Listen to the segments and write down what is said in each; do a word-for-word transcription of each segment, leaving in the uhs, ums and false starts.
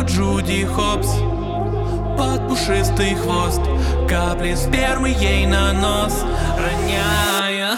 зайку Джуди Хопс под пушистый хвост, капли спермы ей на нос роняя.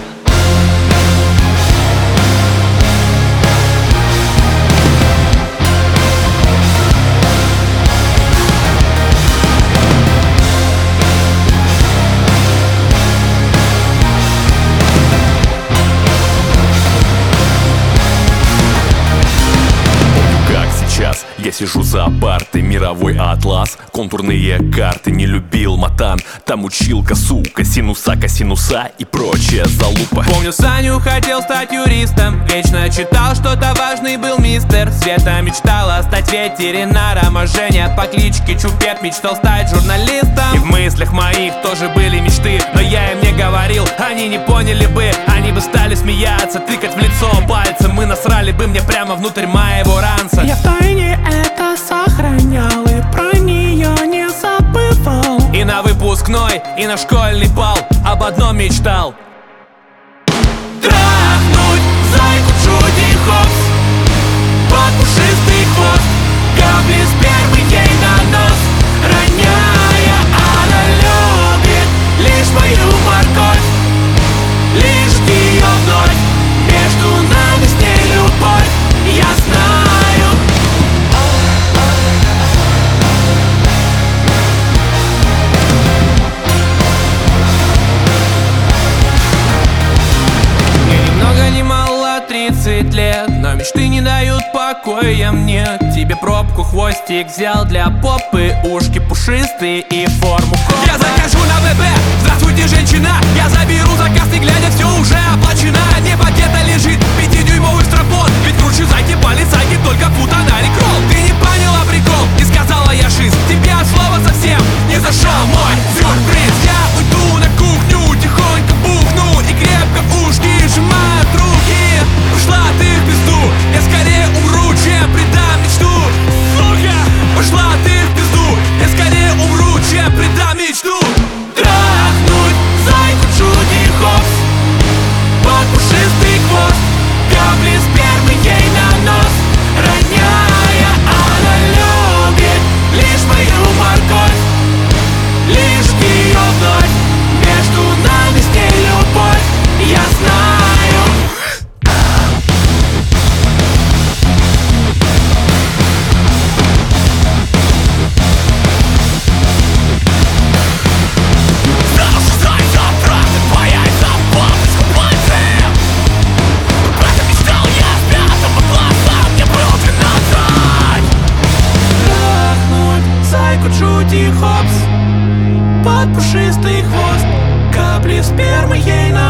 Я сижу за партой, мировой атлас, контурные карты. Не любил матан, там училка, сука, синуса, косинуса и прочая залупа. Помню, Саню хотел стать юристом, вечно читал, что-то важный был мистер. Света мечтала стать ветеринаром, а Женя по кличке Чупет мечтал стать журналистом. И в мыслях моих тоже были мечты, но я им не говорил, они не поняли бы. Они бы стали смеяться, тыкать в лицо пальцем, мы насрали бы мне прямо внутрь моего ранца. Я втайне это сохранял и про нее не забывал. И на выпускной, и на школьный бал об одном мечтал: трахнуть зайку Джуди Хопс под пушистый хвост, капли спермы ей на нос роняя. Она любит лишь мою морковь, лишь ее вновь. Между нами с ней любовь, я знаю. тридцать лет, но мечты не дают покоя мне. Тебе пробку хвостик взял для попы, ушки пушистые и форму кола. Я захожу на ВП, здравствуйте, женщина. Я заберу заказ, не глядя, все уже оплачено. Не пакета лежит пятидюймовый стропон, ведь кручу зайки по лицайке, только фута на рекролл. Ты не поняла прикол, не сказала я шиз. Тебе от слова совсем не зашел мой сюрприз. Я уйду на кухню, тихонько бухну и крепко в ушки сжимают руки. Пошла ты в пизду, я скорее умру, чем предам мечту. Сука! Пошла ты в пизду, я скорее умру, чем предам мечту. Трахнуть зайку Джуди Хопс под пушистый хвост, капли спермы ей на нос роняя. Она любит лишь мою морковь, лишь ее вновь. Между нами с ней любовь, я знаю. Джуди Хопс под пушистый хвост, капли спермы ей на